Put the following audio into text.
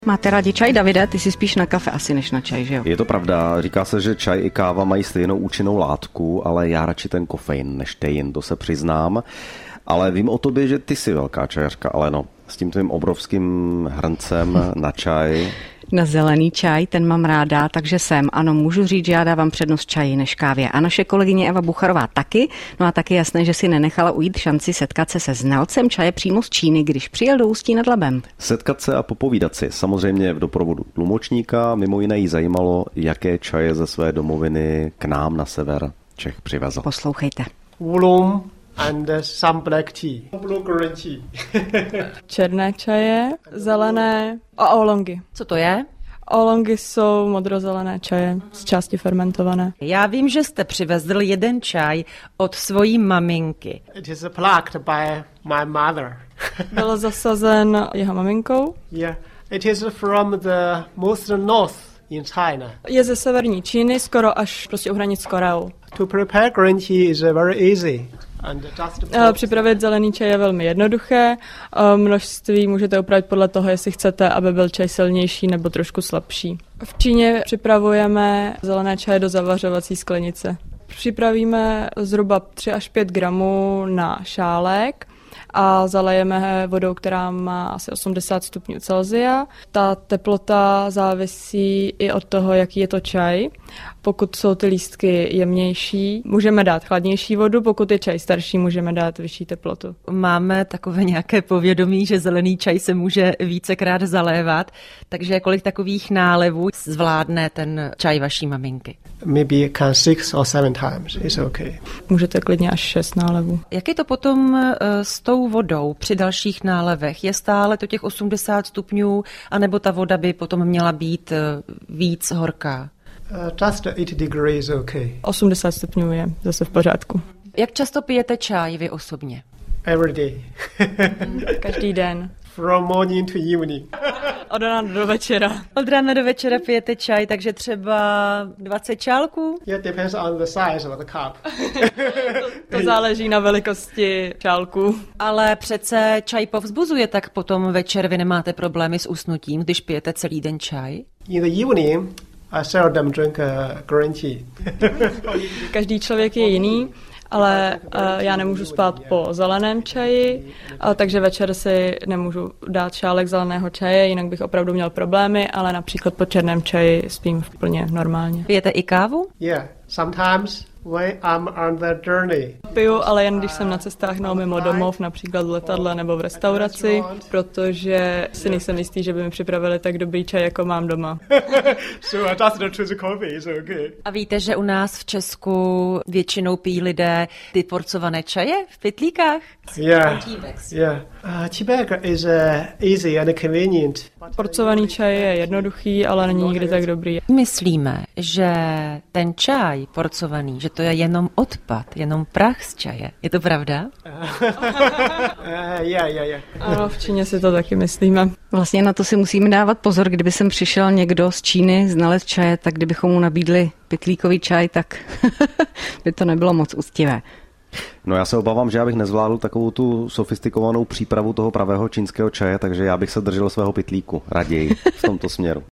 Máte rádi čaj, Davide? Ty si spíš na kafe asi než na čaj, že jo? Je to pravda, říká se, že čaj i káva mají stejnou účinnou látku, ale já radši ten kofein než tein, to se přiznám. Ale vím o tobě, že ty jsi velká čajařka, ale no, s tím tvým obrovským hrncem na čaj. Na zelený čaj, ten mám ráda, takže ano, můžu říct, že já dávám přednost čaji než kávě. A naše kolegyně Eva Bucharová taky. No a taky jasné, že si nenechala ujít šanci setkat se se znalcem čaje přímo z Číny, když přijel do Ústí nad Labem. Setkat se a popovídat si, samozřejmě v doprovodu tlumočníka. Mimo jiné jí zajímalo, jaké čaje ze své domoviny k nám na sever Čech přivezl. Poslouchejte. Oolong and some black tea. Blue green tea. Černé čaje, zelené a oolongy. Co to je? Oolongy jsou modrozelené čaje, z části fermentované. Já vím, že jste přivezl jeden čaj od svojí maminky. It is plucked by my mother. Byl zasazen jeho maminkou. Yeah, it is from the most north in China. Je ze severní Číny, skoro až prostě u hranic s Koreou. To prepare green tea is very easy. Připravit zelený čaj je velmi jednoduché. Množství můžete upravit podle toho, jestli chcete, aby byl čaj silnější nebo trošku slabší. V Číně připravujeme zelené čaje do zavařovací sklenice. Připravíme zhruba 3 až 5 gramů na šálek a zalejeme vodou, která má asi 80 stupňů Celsia. Ta teplota závisí i od toho, jaký je to čaj. Pokud jsou ty lístky jemnější, můžeme dát chladnější vodu, pokud je čaj starší, můžeme dát vyšší teplotu. Máme takové nějaké povědomí, že zelený čaj se může vícekrát zalévat, takže kolik takových nálevů zvládne ten čaj vaší maminky? Maybe can 6 or 7 times. It's okay. Můžete klidně až 6 nálevů. Jak je to potom s tou vodou při dalších nálevech? Je stále to těch 80 stupňů, anebo ta voda by potom měla být víc horká? Just 8 degrees okay. 80 stupňů je zase v pořádku. Jak často pijete čaj vy osobně? Every day. Každý den. From morning to evening. Od rána do večera. Od rána do večera pijete čaj, takže třeba 20 čálků? Yeah, depends on the size of the cup. To záleží na velikosti čálku. Ale přece čaj povzbuzuje, tak potom večer vy nemáte problémy s usnutím, když pijete celý den čaj? In the evening, I seldom drink green tea. Každý člověk je jiný, ale já nemůžu spát po zeleném čaji, takže večer si nemůžu dát šálek zeleného čaje, jinak bych opravdu měl problémy, ale například po černém čaji spím úplně normálně. Pijete i kávu? Yeah, sometimes when I'm on the journey. Piju, ale jen když jsem na cestách mimo domov, například v letadle nebo v restauraci, protože si nejsem jistý, že by mi připravili tak dobrý čaj, jako mám doma. So I just choose coffee, it's okay. A víte, že u nás v Česku většinou pijí lidé ty porcované čaje v pytlíkách? Yeah. Tea bag is easy and convenient. Porcovaný čaj je jednoduchý, ale není nikdy tak dobrý. Myslíme, že ten čaj porcovaný, že to je jenom odpad, jenom prach z čaje. Je to pravda? Yeah. Ano, v Číně si to taky myslíme. Vlastně na to si musíme dávat pozor, kdyby sem přišel někdo z Číny, znalec čaje, tak kdybychom mu nabídli pytlíkový čaj, tak by to nebylo moc úctivé. No já se obávám, že já bych nezvládl takovou tu sofistikovanou přípravu toho pravého čínského čaje, takže já bych se držel svého pytlíku raději v tomto směru.